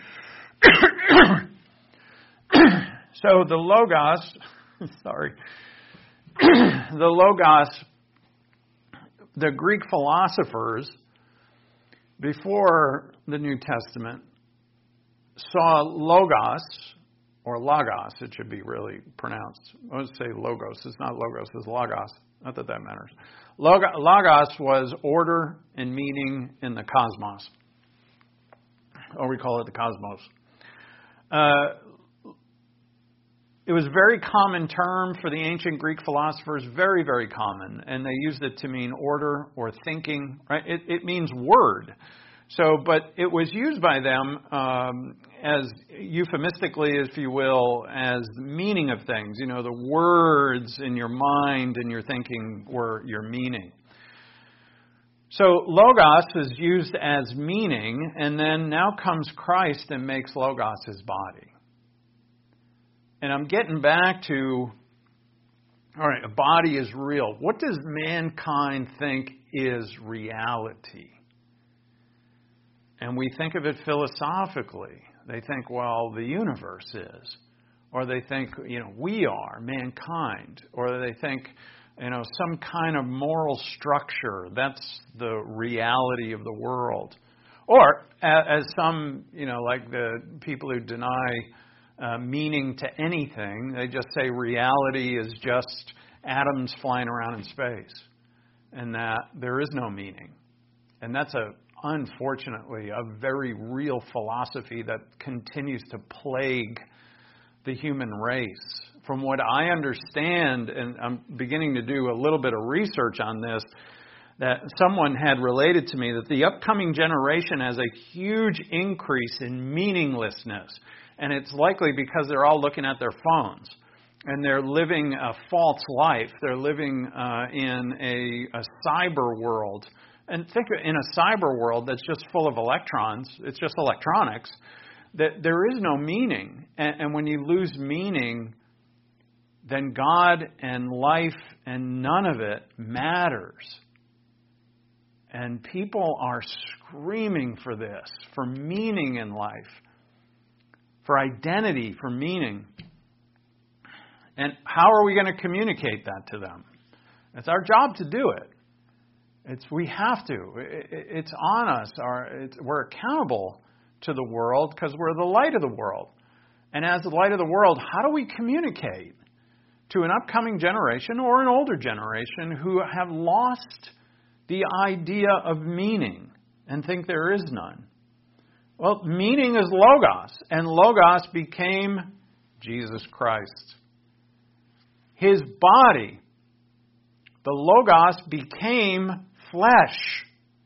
So the Logos, the Logos, the Greek philosophers before the New Testament saw Logos, or Logos, it should be really pronounced. I would say Logos. It's not Logos, it's Logos. Not that matters. Logos was order and meaning in the cosmos. Or we call it the cosmos. It was a very common term for the ancient Greek philosophers, very, very common. And they used it to mean order or thinking. Right? It means word. But it was used by them as euphemistically, if you will, as meaning of things. You know, the words in your mind and your thinking were your meaning. So Logos is used as meaning, and then now comes Christ and makes Logos His body. And I'm getting back to, all right, a body is real. What does mankind think is reality? And we think of it philosophically. They think, well, the universe is. Or they think, we are, mankind. Or they think, some kind of moral structure. That's the reality of the world. Or, as some, like the people who deny meaning to anything, they just say reality is just atoms flying around in space. And that there is no meaning. And that's a unfortunately, a very real philosophy that continues to plague the human race. From what I understand, and I'm beginning to do a little bit of research on this, that someone had related to me that the upcoming generation has a huge increase in meaninglessness. And it's likely because they're all looking at their phones. And they're living a false life. They're living in a cyber world. And think in a cyber world that's just full of electrons, it's just electronics, that there is no meaning. And when you lose meaning, then God and life and none of it matters. And people are screaming for this, for meaning in life, for identity, for meaning. And how are we going to communicate that to them? It's our job to do it. We have to. It's on us. We're accountable to the world because we're the light of the world. And as the light of the world, how do we communicate to an upcoming generation or an older generation who have lost the idea of meaning and think there is none? Well, meaning is Logos, and Logos became Jesus Christ. His body, the Logos, became flesh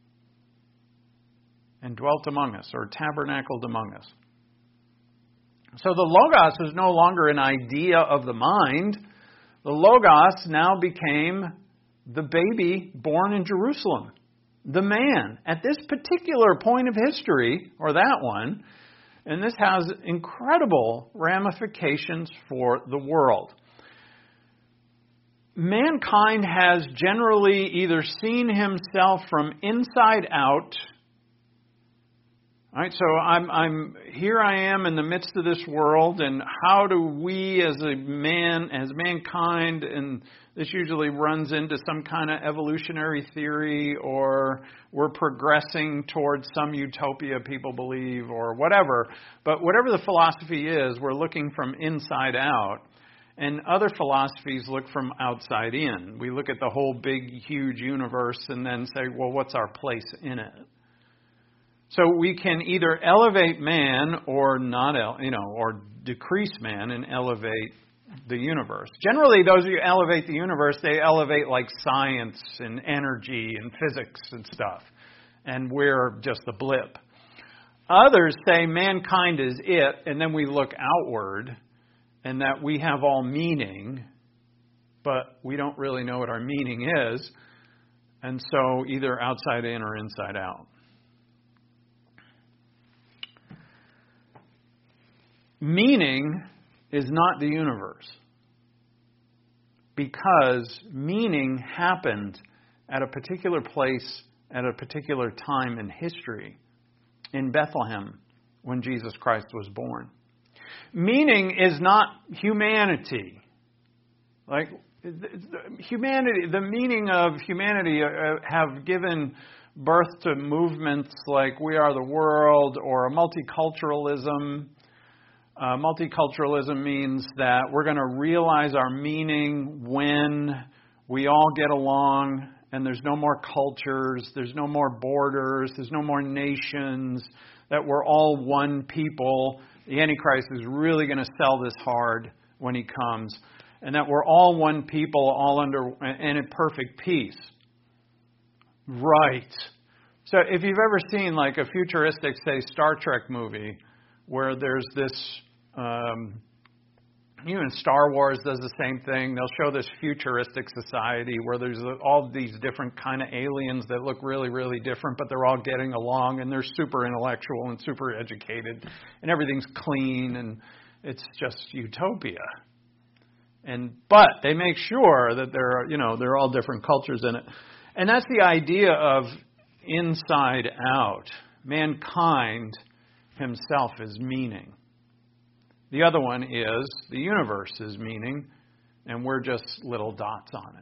and dwelt among us, or tabernacled among us. So the Logos was no longer an idea of the mind. The Logos now became the baby born in Jerusalem, the man, at this particular point of history, or that one, and this has incredible ramifications for the world. Mankind has generally either seen himself from inside out. All right, so I'm here. I am in the midst of this world, and how do we, as mankind, and this usually runs into some kind of evolutionary theory, or we're progressing towards some utopia people believe, or whatever. But whatever the philosophy is, we're looking from inside out. And other philosophies look from outside in. We look at the whole big, huge universe and then say, well, what's our place in it? So we can either elevate man or not, or decrease man and elevate the universe. Generally, those who elevate the universe, they elevate like science and energy and physics and stuff. And we're just a blip. Others say mankind is it, and then we look outward and that we have all meaning, but we don't really know what our meaning is. And so either outside in or inside out. Meaning is not the universe, because meaning happened at a particular place at a particular time in history in Bethlehem when Jesus Christ was born. Meaning is not humanity. Like humanity, the meaning of humanity have given birth to movements like We Are the World or multiculturalism. Multiculturalism means that we're going to realize our meaning when we all get along and there's no more cultures, there's no more borders, there's no more nations, that we're all one people. The Antichrist is really going to sell this hard when he comes. And that we're all one people, all under and in perfect peace. Right. So if you've ever seen like a futuristic, say, Star Trek movie, where there's this, even Star Wars does the same thing. They'll show this futuristic society where there's all these different kind of aliens that look really, really different, but they're all getting along, and they're super intellectual and super educated, and everything's clean, and it's just utopia. But they make sure that there are all different cultures in it. And that's the idea of inside out. Mankind himself is meaning. The other one is the universe is meaning, and we're just little dots on it.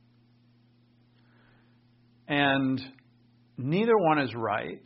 And neither one is right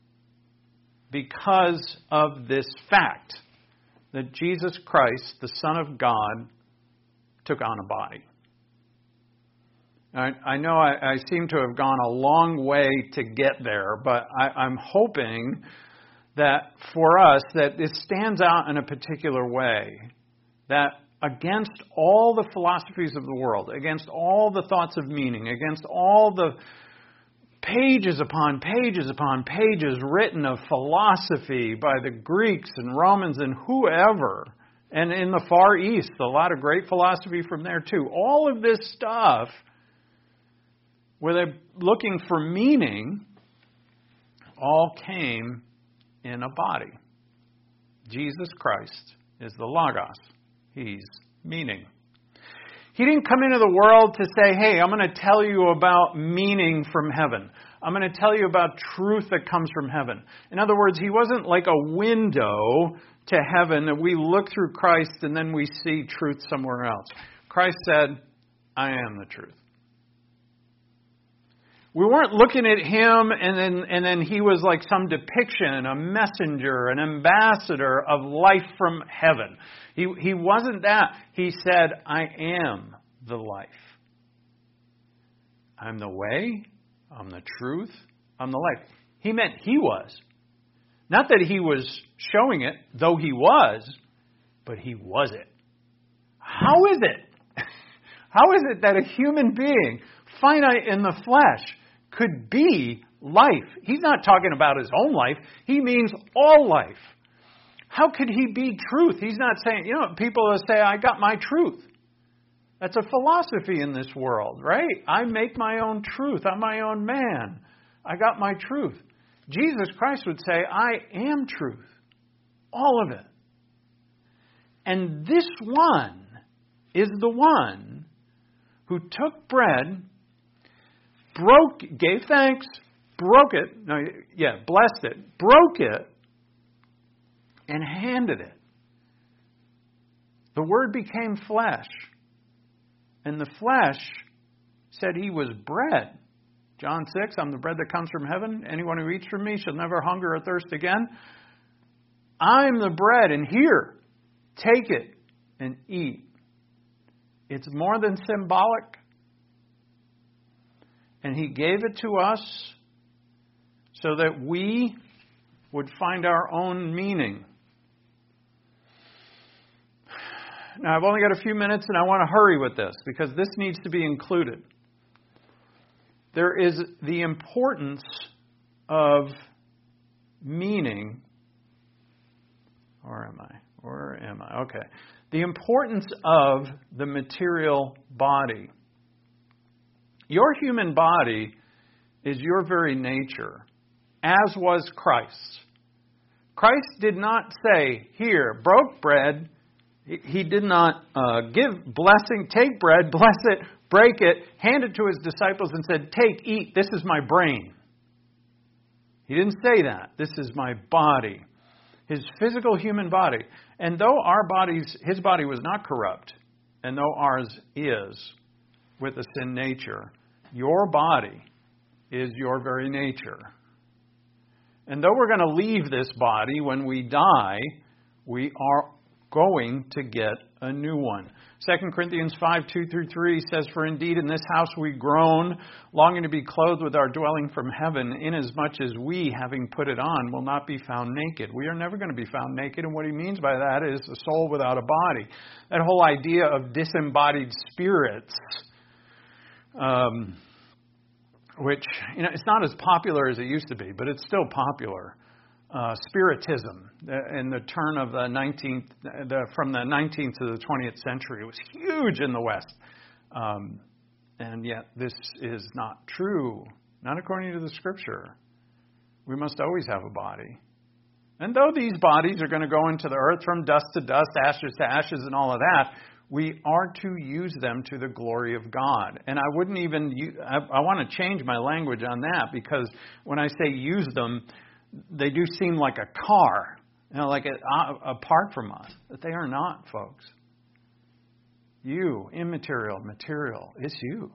because of this fact that Jesus Christ, the Son of God, took on a body. I know I seem to have gone a long way to get there, but I'm hoping that for us, that it stands out in a particular way, that against all the philosophies of the world, against all the thoughts of meaning, against all the pages upon pages upon pages written of philosophy by the Greeks and Romans and whoever, and in the Far East, a lot of great philosophy from there too. All of this stuff, where they're looking for meaning, all came in a body. Jesus Christ is the Logos. He's meaning. He didn't come into the world to say, hey, I'm going to tell you about meaning from heaven. I'm going to tell you about truth that comes from heaven. In other words, he wasn't like a window to heaven that we look through Christ and then we see truth somewhere else. Christ said, I am the truth. We weren't looking at him and then he was like some depiction, a messenger, an ambassador of life from heaven. He wasn't that. He said, I am the life. I'm the way, I'm the truth, I'm the life. He meant he was. Not that he was showing it, though he was, but he was it. How is it? How is it that a human being, finite in the flesh, could be life? He's not talking about his own life. He means all life. How could he be truth? He's not saying, people will say, I got my truth. That's a philosophy in this world, right? I make my own truth. I'm my own man. I got my truth. Jesus Christ would say, I am truth. All of it. And this one is the one who took bread, gave thanks, blessed it, broke it, and handed it. The Word became flesh. And the flesh said he was bread. John 6, I'm the bread that comes from heaven. Anyone who eats from me shall never hunger or thirst again. I'm the bread, and here, take it and eat. It's more than symbolic. And he gave it to us so that we would find our own meaning. Now, I've only got a few minutes, and I want to hurry with this because this needs to be included. There is the importance of meaning. Where am I? Okay. The importance of the material body. Your human body is your very nature, as was Christ's. Christ did not say, here, broke bread. He did not give blessing, take bread, bless it, break it, hand it to his disciples and said, take, eat, this is my brain. He didn't say that. This is my body. His physical human body. And though his body was not corrupt, and though ours is with a sin nature, your body is your very nature. And though we're going to leave this body when we die, we are going to get a new one. 2 Corinthians 5:2-3 says, for indeed in this house we groan, longing to be clothed with our dwelling from heaven, inasmuch as we, having put it on, will not be found naked. We are never going to be found naked, and what he means by that is a soul without a body. That whole idea of disembodied spirits, which, it's not as popular as it used to be, but it's still popular. Spiritism in the turn of the 19th, from the 19th to the 20th century. It was huge in the West. And yet this is not true, not according to the Scripture. We must always have a body. And though these bodies are going to go into the earth from dust to dust, ashes to ashes, and all of that, we are to use them to the glory of God. And I wouldn't even, I want to change my language on that, because when I say use them, they do seem like a car, like apart from us. But they are not, folks. You, immaterial, material, it's you.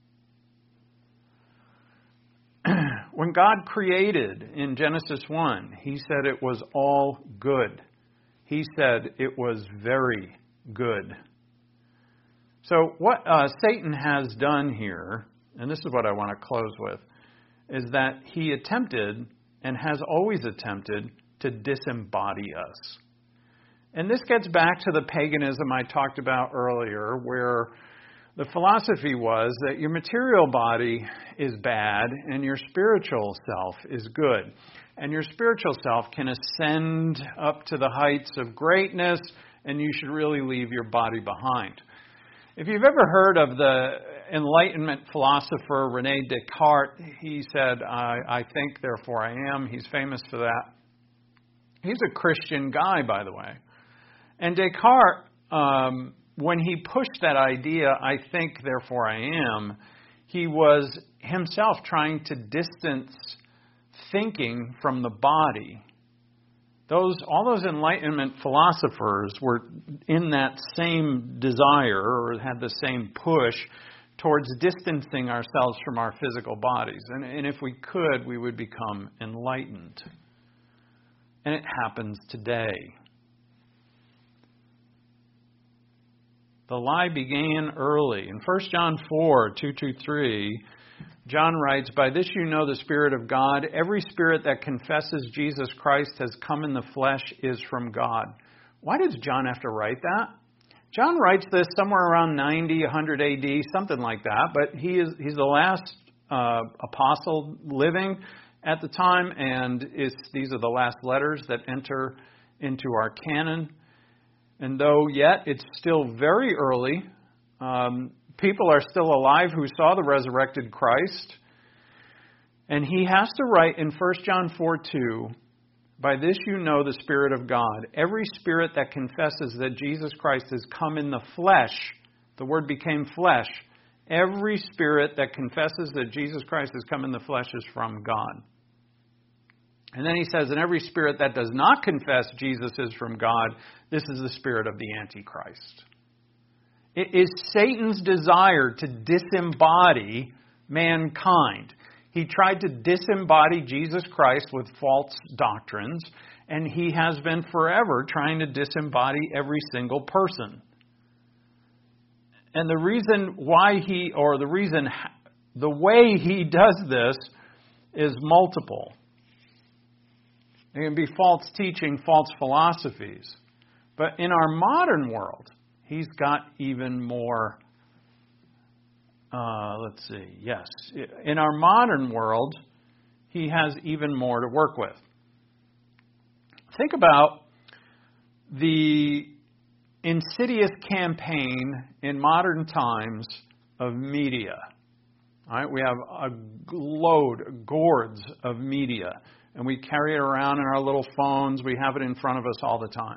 When God created in Genesis 1, He said it was all good. He said it was very good. So what Satan has done here and this is what I want to close with, is that he attempted and has always attempted to disembody us. And this gets back to the paganism I talked about earlier, where the philosophy was that your material body is bad and your spiritual self is good. And your spiritual self can ascend up to the heights of greatness, and you should really leave your body behind. If you've ever heard of the Enlightenment philosopher René Descartes, he said, I think, therefore I am. He's famous for that. He's a Christian guy, by the way. And Descartes, when he pushed that idea, I think, therefore I am, he was himself trying to distance thinking from the body. All those Enlightenment philosophers were in that same desire, or had the same push towards distancing ourselves from our physical bodies. And if we could, we would become enlightened. And it happens today. The lie began early. In 1 John 4, 2-3, John writes, "By this you know the Spirit of God. Every spirit that confesses Jesus Christ has come in the flesh is from God." Why does John have to write that? John writes this somewhere around 90, 100 AD, something like that. But he's the last apostle living at the time, and these are the last letters that enter into our canon. And though yet it's still very early, people are still alive who saw the resurrected Christ. And he has to write in 1 John 4:2, "By this you know the Spirit of God. Every spirit that confesses that Jesus Christ has come in the flesh," the word became flesh, "every spirit that confesses that Jesus Christ has come in the flesh is from God." And then he says, "And every spirit that does not confess Jesus is from God, this is the spirit of the Antichrist." It is Satan's desire to disembody mankind. He tried to disembody Jesus Christ with false doctrines, and he has been forever trying to disembody every single person. And the way he does this is multiple. It can be false teaching, false philosophies. But in our modern world, he's got even more. In our modern world, he has even more to work with. Think about the insidious campaign in modern times of media. All right, we have gourds of media, and we carry it around in our little phones. We have it in front of us all the time.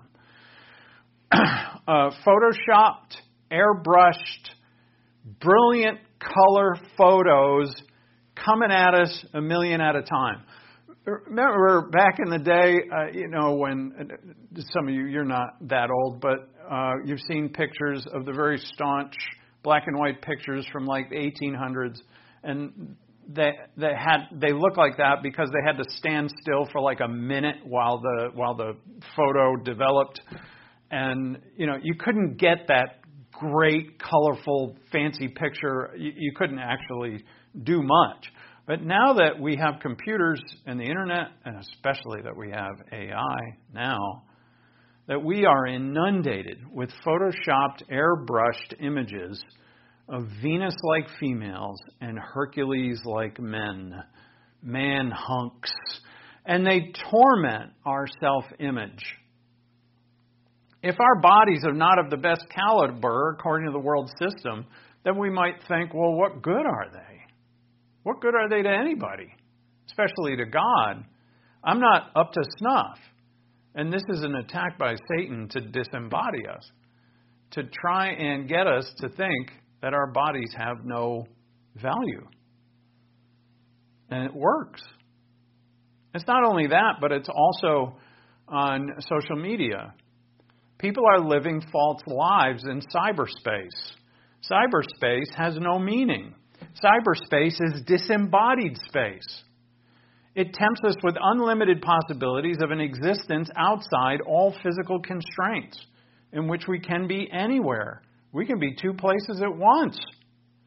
Photoshopped, airbrushed, brilliant color photos coming at us a million at a time. Remember back in the day, when some of you're not that old, but you've seen pictures of the very staunch black and white pictures from like the 1800s, and they look like that because they had to stand still for like a minute while the photo developed. And, you couldn't get that great, colorful, fancy picture. You couldn't actually do much. But now that we have computers and the internet, and especially that we have AI now, that we are inundated with photoshopped, airbrushed images of Venus-like females and Hercules-like men, man hunks. And they torment our self-image. If our bodies are not of the best caliber, according to the world system, then we might think, well, what good are they? What good are they to anybody, especially to God? I'm not up to snuff. And this is an attack by Satan to disembody us, to try and get us to think that our bodies have no value. And it works. It's not only that, but it's also on social media. People are living false lives in cyberspace. Cyberspace has no meaning. Cyberspace is disembodied space. It tempts us with unlimited possibilities of an existence outside all physical constraints, in which we can be anywhere. We can be two places at once.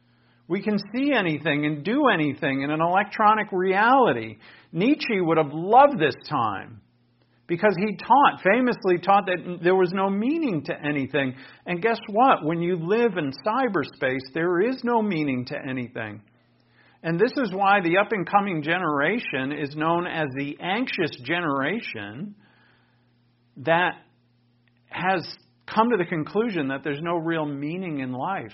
We can see anything and do anything in an electronic reality. Nietzsche would have loved this time because he famously taught that there was no meaning to anything. And guess what? When you live in cyberspace, there is no meaning to anything. And this is why the up-and-coming generation is known as the anxious generation that has come to the conclusion that there's no real meaning in life.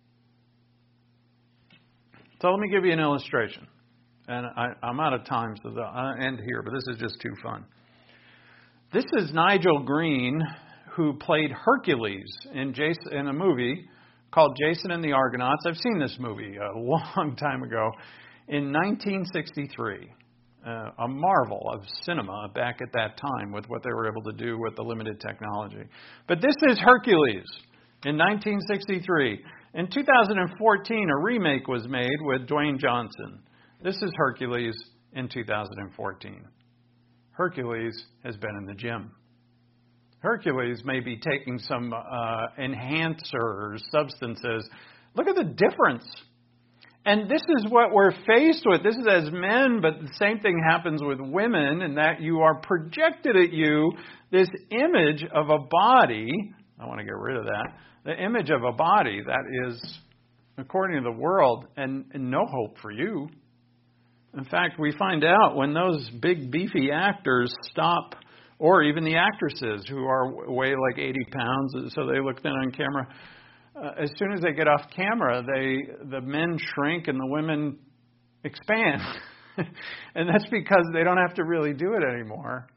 So let me give you an illustration. And I'm out of time, so I'll end here, but this is just too fun. This is Nigel Green, who played Hercules in a movie called Jason and the Argonauts. I've seen this movie a long time ago, in 1963. A marvel of cinema back at that time with what they were able to do with the limited technology. But this is Hercules in 1963. In 2014, a remake was made with Dwayne Johnson. This is Hercules in 2014. Hercules has been in the gym. Hercules may be taking some enhancers, substances. Look at the difference. And this is what we're faced with. This is as men, but the same thing happens with women, in that you are projected at you this image of a body. I want to get rid of that. The image of a body that is, according to the world, and no hope for you. In fact, we find out when those big, beefy actors stop, or even the actresses who weigh like 80 pounds, so they look thin on camera. As soon as they get off camera, the men shrink and the women expand. And that's because they don't have to really do it anymore.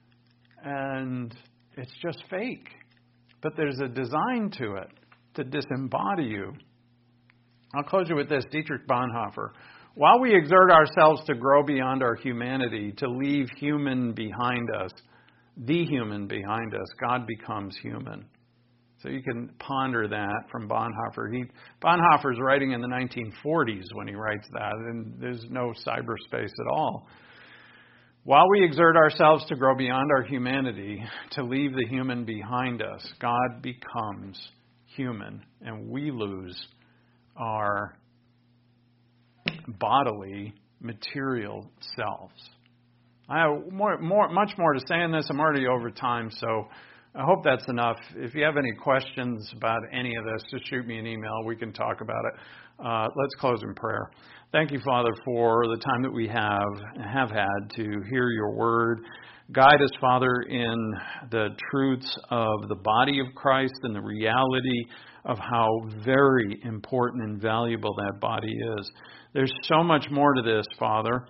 And it's just fake. But there's a design to it to disembody you. I'll close you with this. Dietrich Bonhoeffer. While we exert ourselves to grow beyond our humanity, to leave human behind us, the human behind us, God becomes human. So you can ponder that from Bonhoeffer. Bonhoeffer's writing in the 1940s when he writes that, and there's no cyberspace at all. While we exert ourselves to grow beyond our humanity, to leave the human behind us, God becomes human, and we lose our bodily, material selves. I have much more to say on this. I'm already over time, so I hope that's enough. If you have any questions about any of this, just shoot me an email. We can talk about it. Let's close in prayer. Thank you, Father, for the time that we have had to hear your word. Guide us, Father, in the truths of the body of Christ and the reality of how very important and valuable that body is. There's so much more to this, Father.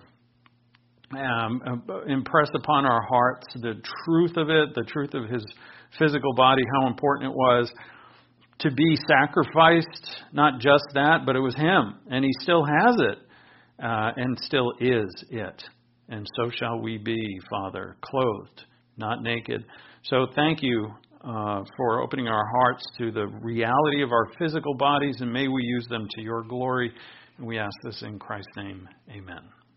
Impress upon our hearts the truth of it, the truth of his physical body, how important it was to be sacrificed. Not just that, but it was him, and he still has it, and still is it. And so shall we be, Father, clothed, not naked. So thank you for opening our hearts to the reality of our physical bodies, and may we use them to your glory. And we ask this in Christ's name. Amen.